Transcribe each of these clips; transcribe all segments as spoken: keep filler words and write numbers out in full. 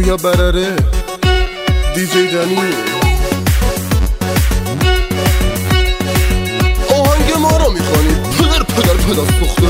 یا برره دیجی دنی آهنگ ما رو میخوانید پدر پدر پدر سوخته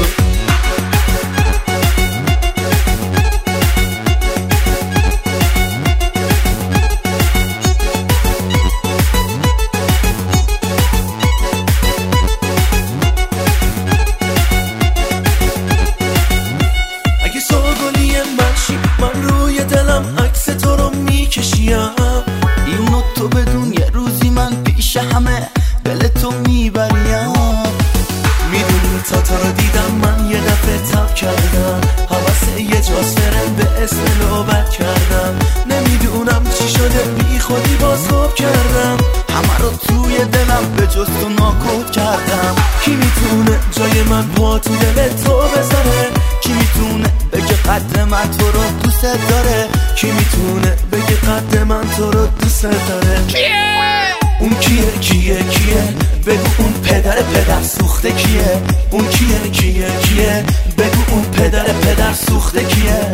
من روی دلم عکس تو رو میکشیم اینو تو بدون یه روزی من پیش همه دل تو میبریم میدونی تا تو رو دیدم من یه دفعه تب کردم حوث یه جاز فرن به اسم نوبت کردم نمیدونم چی شده بی خودی باز خواب کردم همه رو توی دلم به جز تو ناکود کردم کی میتونه جای من پا تو دل تو بذاره کی میتونه بگه قد من تو رو دوست داره کی میتونه بگه قد من تو رو دوست داره کیه؟ اون کیه کیه کیه بگو اون پدر پدر سوخته کیه اون کیه کیه کیه بگو اون پدر پدر سوخته کیه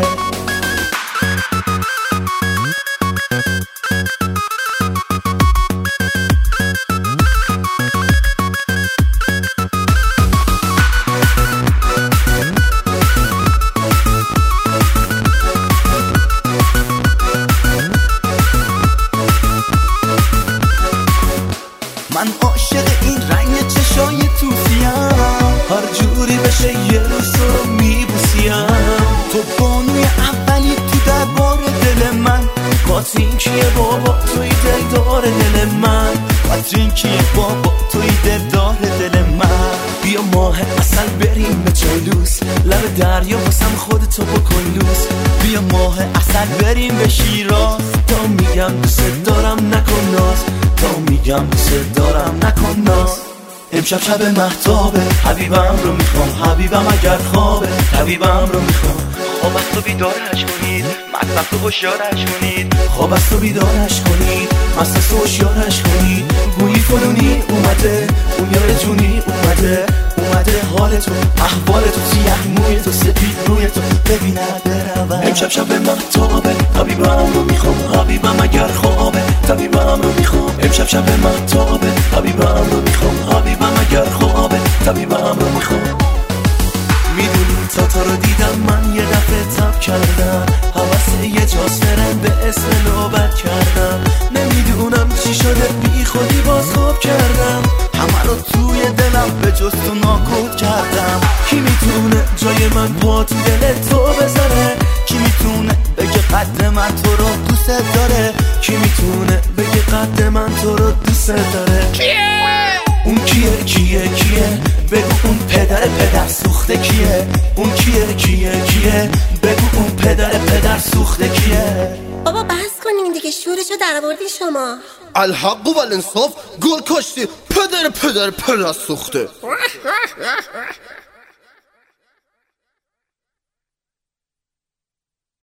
من عاشق این رنگ چشای توسیم هر جوری بشه یه روز رو میبوسیم تو بانوی اولی تو دربار دل من قاطرین کیه بابا توی دلدار دل من قاطرین کیه بابا توی دلدار دل من بیا ماه اصل بریم به چالوس لب دریا واسم خودتو بکن لوس بیا ماه اصل بریم به شیراز تا میگم دوست دارم نکن ناز تا میگم دوست دارم نکن ناز امشب شب مهتابه حبیبم رو میخوام حبیبم اگر خوابه طبیبم رو میخوام خواب از تو بیدارش کنید مطبخ تو هوشیارش کنید خواب از تو بیدارش کنید مست از تو هوشیارش کنید گویی فلونی اومده اون یار جونی اومده اومده حال تو احوال تو سیاه موی تو سپید روی تو ببینه برود امشب شب مهتابه حبیبم رو میخوام حبیبم اگر خوابه طبیبم رو میخوام امشب شب مهتابه حبیبم رو میخوام حبیبم اگر خوابه طبیبم رو میخوام میدونی تا تو رو دیدم من یه دفعه تب کردم حوث یه جاز فرن به اسم نوبت کردم نمیدونم چی شده بی خودی باز خواب کردم همه رو توی دلم به جز تو ناکود کردم کی میتونه جای من پا تو دل تو بذاره کی میتونه بگه قد من تو رو دوست داره کی میتونه بگه قد من تو رو دوست داره کیه؟ اون کیه کیه کیه بگو اون پدر پدر سوخته کیه اون کیه کیه کیه بگو اون پدر پدر سوخته کیه بابا بس کنین دیگه شورشو در آوردی شما الحق و الانصاف گل کاشتی پدر پدر پدر سوخته